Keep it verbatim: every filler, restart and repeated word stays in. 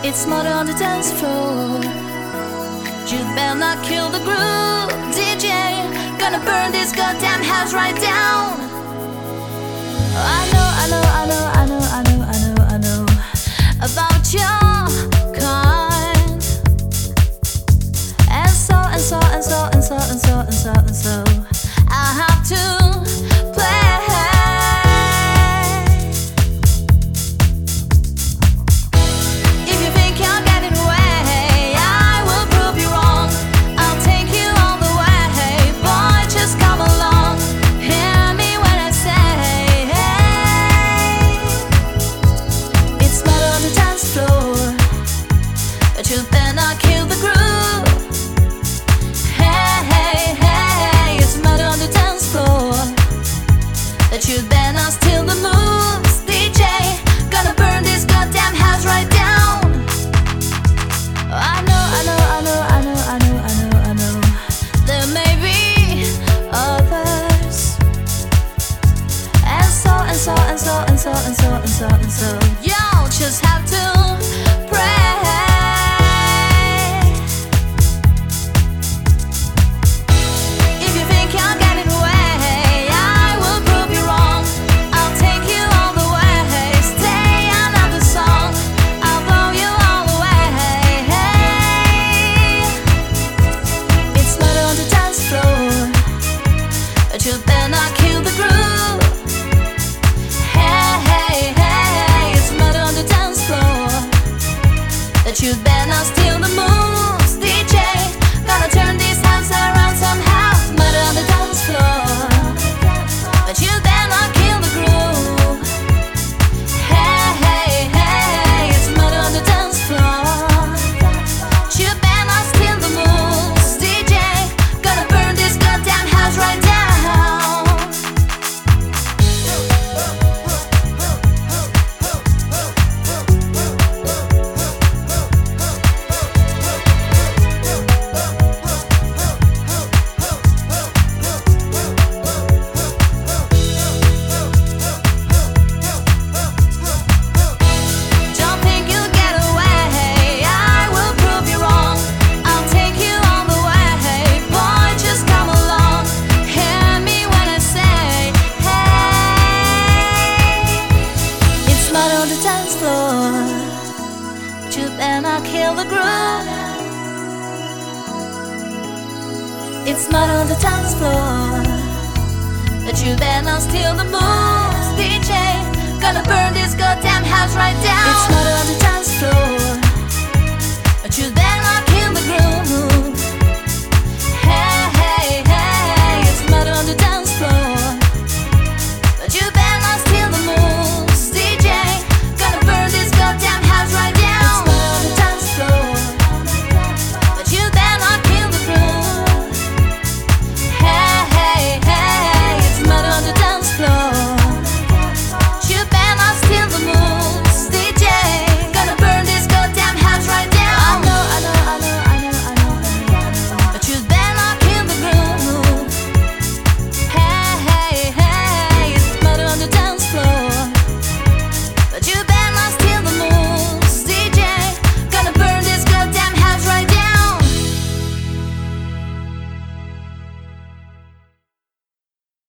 It's murder on the dance floor. You better not kill the groove, D J. Gonna burn this goddamn house right down. I know, I know, I know, I know, I know, I know, I know about your kind. And so, and so, and so, and so, and so, and so, and so I have to play. You better not kill the groove. Hey, hey, hey, it's murder on the dance floor. That you better not steal the moves, D J. Gonna burn this goddamn house right down. I know, I know, I know, I know, I know, I know, I know. There may be others. And so, and so, and so, and so, and so, and so, and so you'll just have to pray. You better not kill the groove. Hey, hey, hey, it's murder on the dance floor. That you better not steal the moves, D J. Gonna turn this house around somehow. Murder on the dance floor. But you better not kill the groove. Hey, hey, hey, it's murder on the dance floor. You better not steal the moves, D J. Gonna burn this goddamn house right down. You better not kill the groove. It's murder on the dance floor. But you better not steal the moves, D J. Gonna burn this goddamn house right down. It's murder on the dance floor.